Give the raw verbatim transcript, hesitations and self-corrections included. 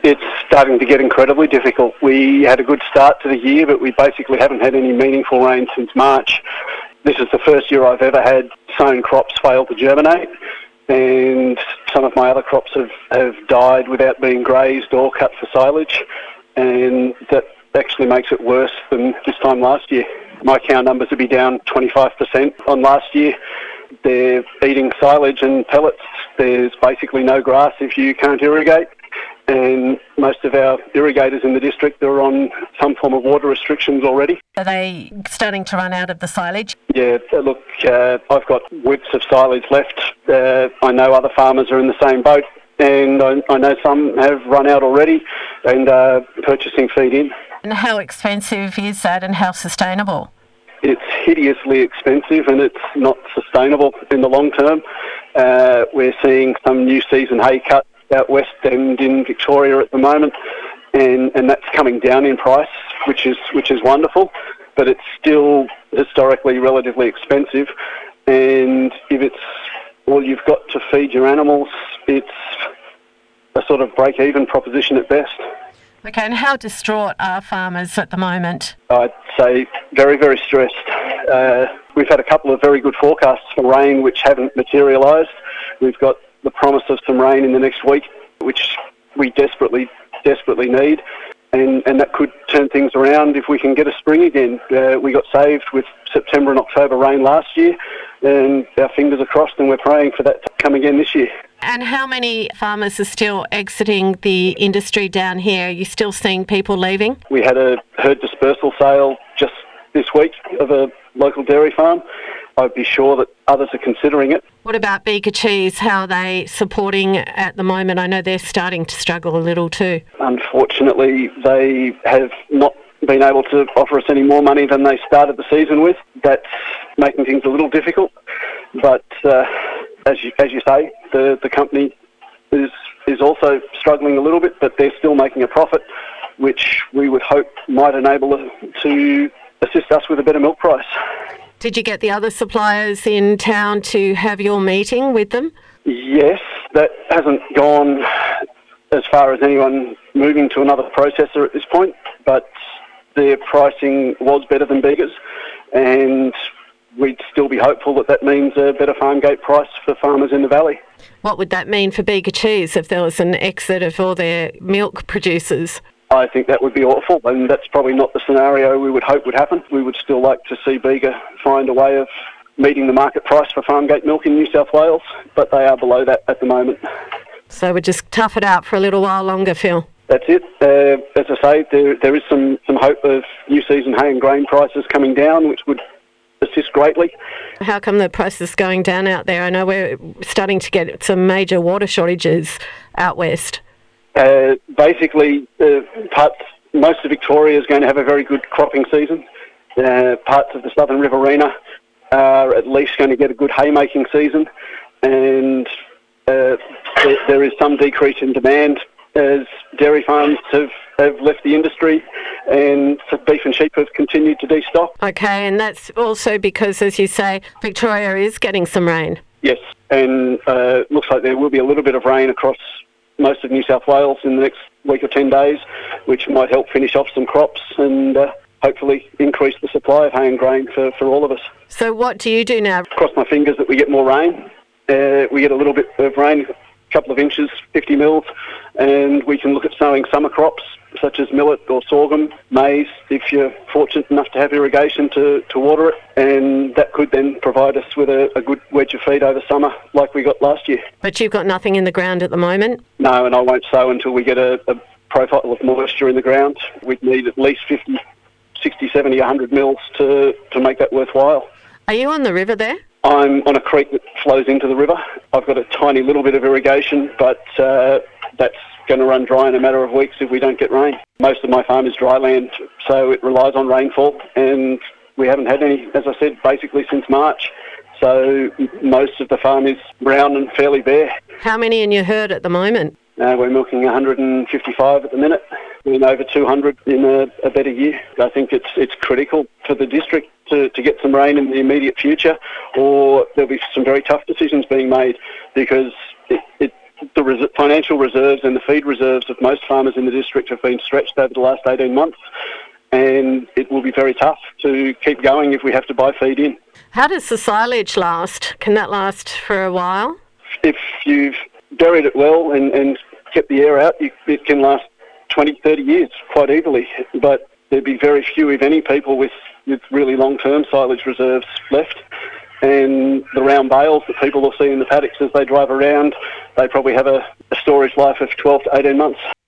It's starting to get incredibly difficult. We had a good start to the year, but we basically haven't had any meaningful rain since March. This is the first year I've ever had sown crops fail to germinate, and some of my other crops have, have died without being grazed or cut for silage, and that actually makes it worse than this time last year. My cow numbers would be down twenty-five percent on last year. They're eating silage and pellets. There's basically no grass if you can't irrigate, and most of our irrigators in the district are on some form of water restrictions already. Are they starting to run out of the silage? Yeah, look, uh, I've got whips of silage left. Uh, I know other farmers are in the same boat, and I, I know some have run out already and are purchasing feed in. And how expensive is that, and how sustainable? It's hideously expensive, and it's not sustainable in the long term. Uh, we're seeing some new season hay cut out west and in Victoria at the moment, and, and that's coming down in price, which is which is wonderful, but it's still historically relatively expensive, and if it's all you've got to feed your animals, it's a sort of break-even proposition at best. Okay, and how distraught are farmers at the moment? I'd say very, very stressed. Uh, we've had a couple of very good forecasts for rain which haven't materialised. We've got the promise of some rain in the next week, which we desperately, desperately need, and, and that could turn things around if we can get a spring again. Uh, we got saved with September and October rain last year, and our fingers are crossed, and we're praying for that to come again this year. And how many farmers are still exiting the industry down here? Are you still seeing people leaving? We had a herd dispersal sale just this week of a local dairy farm. I'd be sure that others are considering it. What about Bega Cheese? How are they supporting at the moment? I know they're starting to struggle a little too. Unfortunately, they have not been able to offer us any more money than they started the season with. That's making things a little difficult. But uh, as you, as you say, the, the company is is also struggling a little bit, but they're still making a profit, which we would hope might enable them to assist us with a better milk price. Did you get the other suppliers in town to have your meeting with them? Yes, that hasn't gone as far as anyone moving to another processor at this point, but their pricing was better than Bega's, and we'd still be hopeful that that means a better farm gate price for farmers in the valley. What would that mean for Bega Cheese if there was an exit of all their milk producers? I think that would be awful, and that's probably not the scenario we would hope would happen. We would still like to see Bega find a way of meeting the market price for farm gate milk in New South Wales, but they are below that at the moment. So we'll just tough it out for a little while longer, Phil. That's it. Uh, as I say, there there is some, some hope of new season hay and grain prices coming down, which would assist greatly. How come the price is going down out there? I know we're starting to get some major water shortages out west. Uh, basically, uh, parts, most of Victoria is going to have a very good cropping season. Uh, parts of the southern Riverina are at least going to get a good haymaking season, and uh, there, there is some decrease in demand as dairy farms have, have left the industry and beef and sheep have continued to destock. Okay, and that's also because, as you say, Victoria is getting some rain. Yes, and uh, it looks like there will be a little bit of rain across most of New South Wales in the next week or ten days, which might help finish off some crops and uh, hopefully increase the supply of hay and grain for, for all of us. So what do you do now? Cross my fingers that we get more rain. Uh, we get a little bit of rain, a couple of inches, fifty mils, and we can look at sowing summer crops such as millet or sorghum, maize, if you're fortunate enough to have irrigation to, to water it, and that could then provide us with a, a good wedge of feed over summer like we got last year. But you've got nothing in the ground at the moment? No, and I won't sow until we get a, a profile of moisture in the ground. We'd need at least fifty, sixty, seventy, one hundred mils to, to make that worthwhile. Are you on the river there? I'm on a creek that flows into the river. I've got a tiny little bit of irrigation, but uh, that's going to run dry in a matter of weeks if we don't get rain. Most of my farm is dry land, so it relies on rainfall, and we haven't had any, as I said, basically since March. So most of the farm is brown and fairly bare. How many in your herd at the moment? Uh, we're milking one hundred fifty-five at the minute. We're in over two hundred in a, a better year. I think it's it's critical for the district to, to get some rain in the immediate future, or there'll be some very tough decisions being made, because it, it the res- financial reserves and the feed reserves of most farmers in the district have been stretched over the last eighteen months, and it will be very tough to keep going if we have to buy feed in. How does the silage last? Can that last for a while? If you've buried it well and, and kept the air out, you, it can last twenty, thirty years quite easily. But there'd be very few, if any, people with, with really long-term silage reserves left. And the round bales that people will see in the paddocks as they drive around, they probably have a, a storage life of twelve to eighteen months.